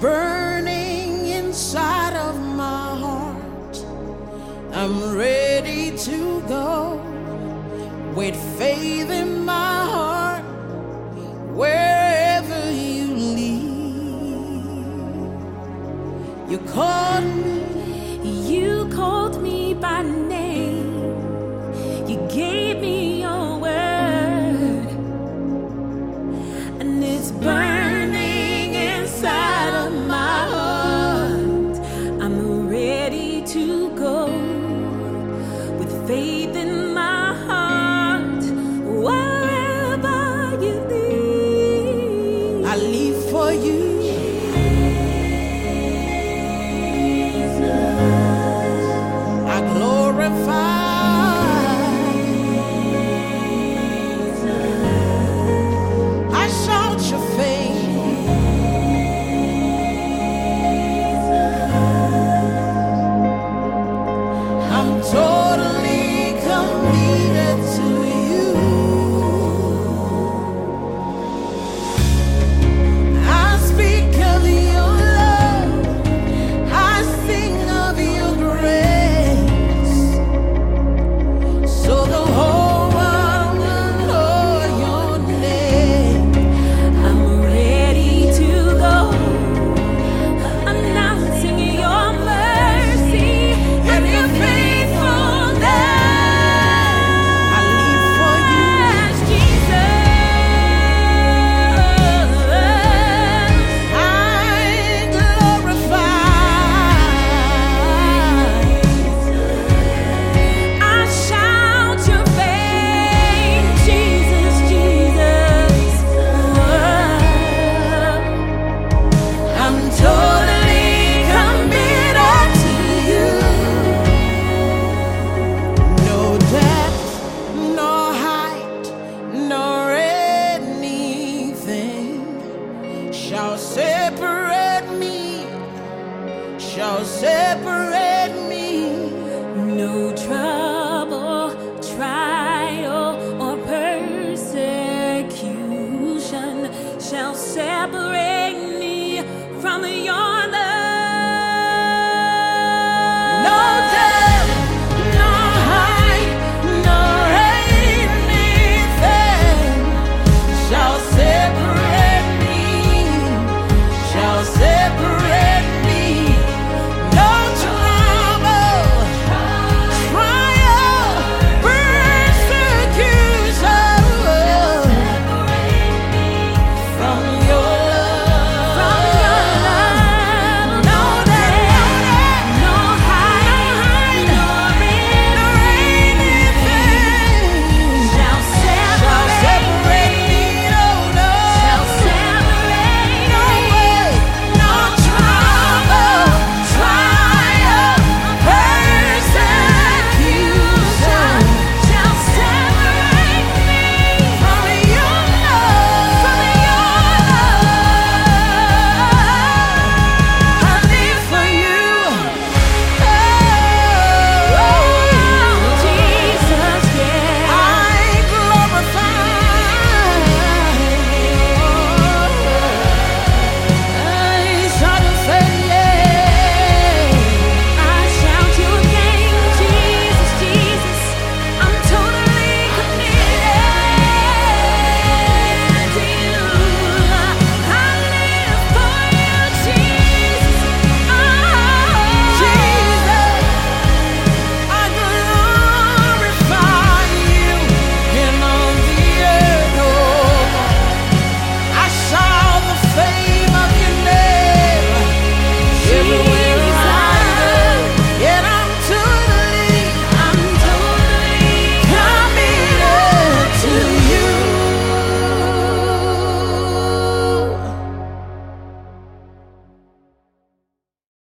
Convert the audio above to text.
burning inside of my heart. I'm ready to go with faith in my heart, wherever you lead. You called me by name. You gave me your word, and it's burning inside of my heart. I'm ready to go with faith in my heart, wherever you lead. I leave for you. I glorify. Shall separate me. No trial.